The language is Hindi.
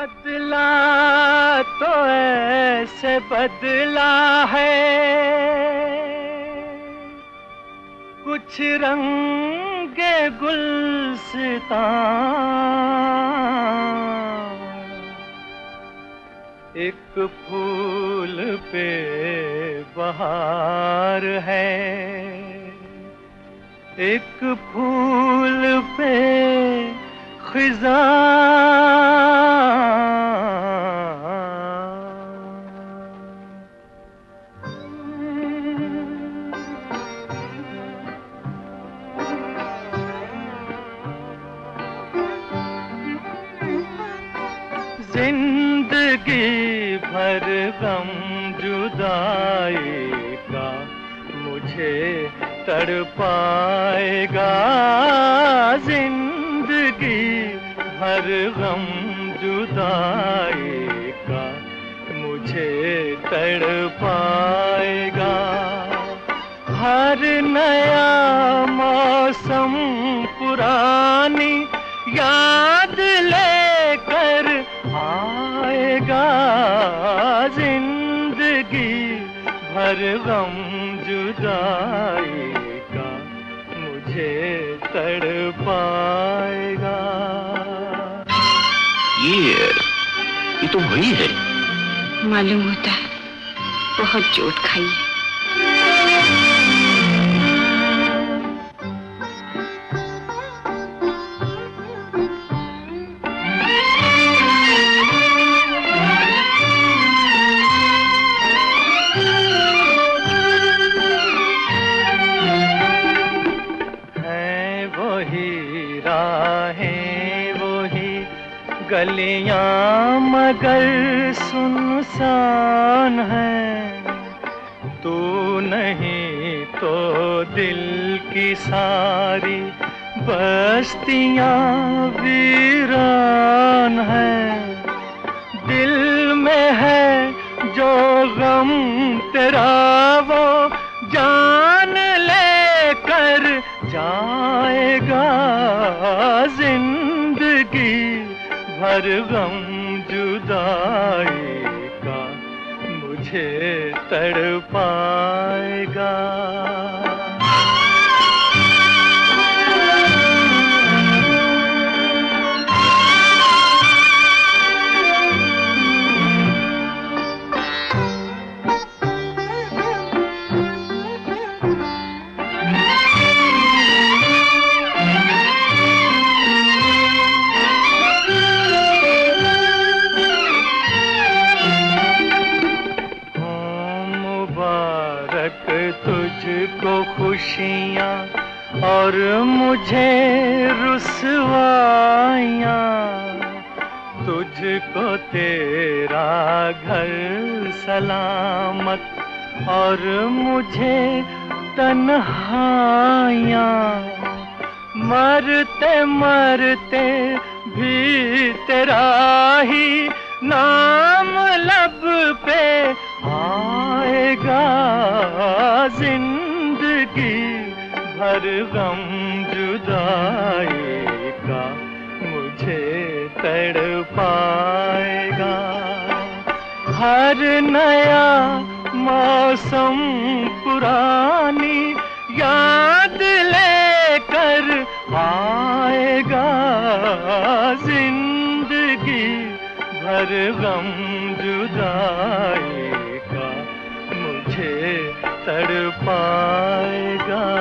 बदला तो ऐसे बदला है, कुछ रंगे गुलसितां, एक फूल पे बहार है, एक फूल पे खिज़ां। जिंदगी भर गम जुदाई का मुझे तड़पाएगा, जिंदगी भर गम जुदाई का मुझे तड़पाएगा। हर नया मौसम पुरानी याद लेकर आएगा, जिंदगी भर गम जुदाई का मुझे तड़पाएगा। ये तो वही है। मालूम होता है बहुत चोट खाई है। राहें वही गलियां मगर सुनसान है, तू नहीं तो दिल की सारी बस्तियां वीरान है। दिल में है जो गम तेरा वो जान लेकर जाएगा, जिंदगी भर गम जुदाई का मुझे तड़पाएगा। तुझको खुशियाँ और मुझे रुसवाइयाँ, तुझको तेरा घर सलामत और मुझे तन्हाइयाँ। मरते मरते भी तेरा ही नाम लब पे आएगा, जिंदगी भर गम जुदाई का मुझे तड़पाएगा। हर नया मौसम पुरानी याद लेकर आएगा, जिंदगी भर गम जुदाई का मुझे तड़पाएगा।